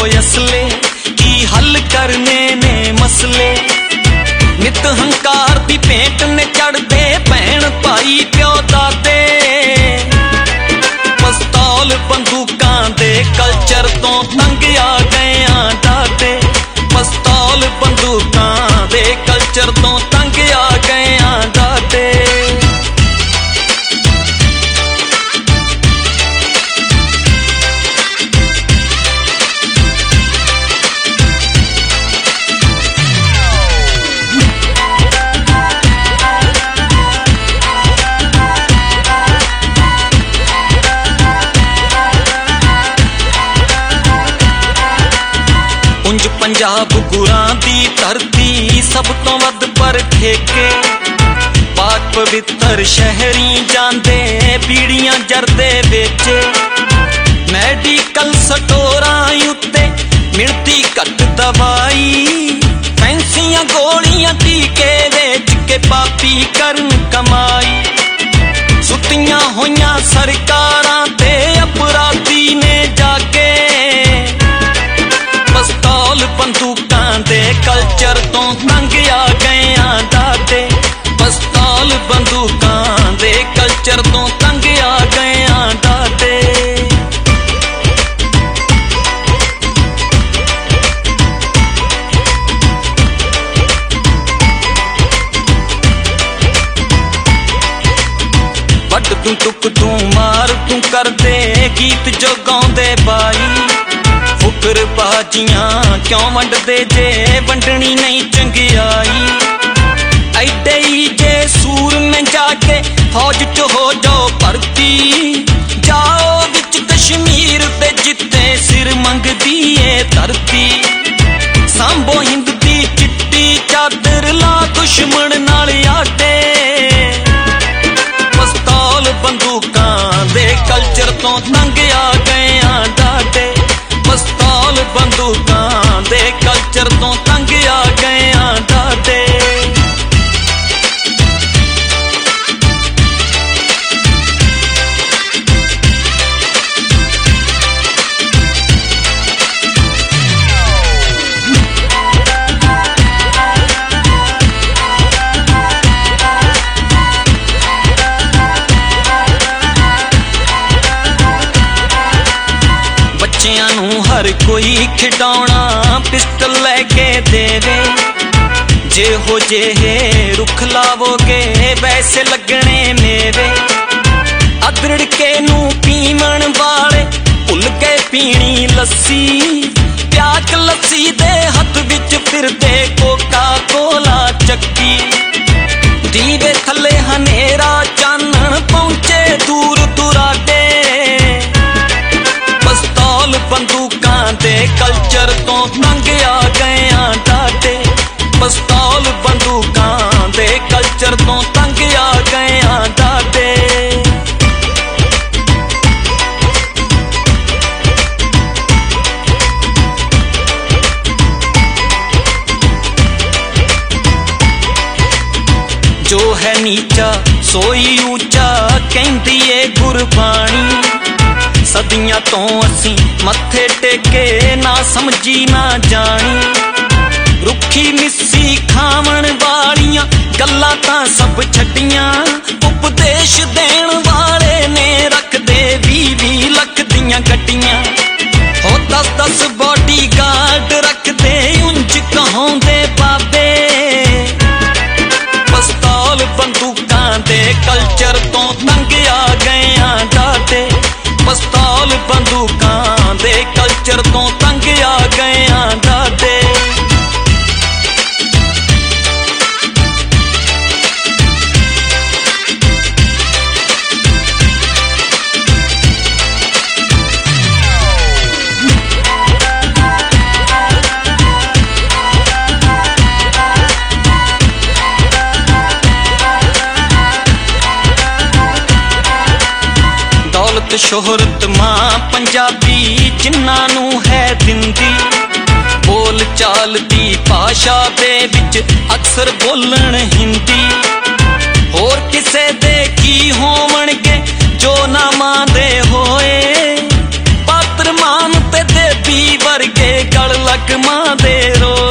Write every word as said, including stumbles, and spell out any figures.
असले की हल करने ने मसले। नित हंकार दी भेंट ने चढ़दे भैन भाई प्यो दादे। पिस्तौल बंदूकां दे कल्चर तो तंग आ गए आ दादे। पिस्तौल बंदूकां दे कल्चर तो तंग आ गए आ दादे। उंज पंजाब गुरां दी धरती सब तो वध पर ठेके। पाक पवित्र शहरी जांदे पीड़ियां जरदे बेचे। मैडिकल स्टोरां उत्ते मिलती घट दवाई। फैंसियां गोलियां टीके वेच के पापी करन कमाई। सुतियां होइयां सरकारां ते अपराधी ने जागे। पिस्तौल बंदूकां दे कल्चर तो तंग आ गए आ दादे। पिस्तौल बंदूकां दे कल्चर तो तंग आ गए आ दादे। वड तू टुक तू मार तू कर दे गीत जो गाउंदे बाई। फुकर बाजियां क्यों वंडदे जे वंडनी नहीं चंगियाई। ऐडे ही जे सूर में जाके फौज च हो जाओ भर्ती। जाओ विच कश्मीर ते जिते सिर मंगदी ए धरती। सांभो हिंद दी चिट्टी चादर ला दुश्मन नाल आटे। पिस्तौल बंदूकां दे कल्चर तो तंग आ गए आ दादे। पिस्तौल बंदूकां दे कल्चर तो तंग आ गए आ दादे। बच्चियां नूं हर कोई खिडौना पिस्टल लैके देवे। जे हो जे रुख लावोगे वैसे लगने मेवे। अदरड़ के नूं पीवण वाले भुल गए पीनी लस्सी। प्याक लस्सी दे हथ विच फिरदे कोका कोला चक्की। दीवे थले हनेरा चानण पहुंचे दूर दुराडे। पिस्तौल बंदूकां दे कल्चर तो तंग आ गए आ दादे। पिस्तौल बंदूकां दे कल्चर तो तंग आ गए आ दादे। जो है नीचा सोई ऊंचा कहंदी ए गुरबाणी। सदियां तो असी मत्थे टेके ना समझी ना जानी। रुखी मिस्सी खावण वालियां गल्लां तां सब छड्डियां। उपदेश देण वाले ने रख दे बीह बीह लख दियां गड्डियां। हो दस दस बॉडी गार्ड रख दे उंज कहाउंदे बाबे। पिस्तौल बंदूकां दे कल्चर तो तंग आ गए आ दादे। पिस्तौल बंदूकां दे कल्चर तो तंग आ गए आ दादे। दौलत शोहरत मां पंजाबी जिन्हां नूं है दिंदी। बोल चाल दी भाषा दे विच अक्सर बोलण हिंदी। होर किसे दे की होवणगे जो ना मां दे होए। पात्र मान ते देवी वर्गे ਜਲ ਲਗ ਮਾਂ ਦੇ ਰੋ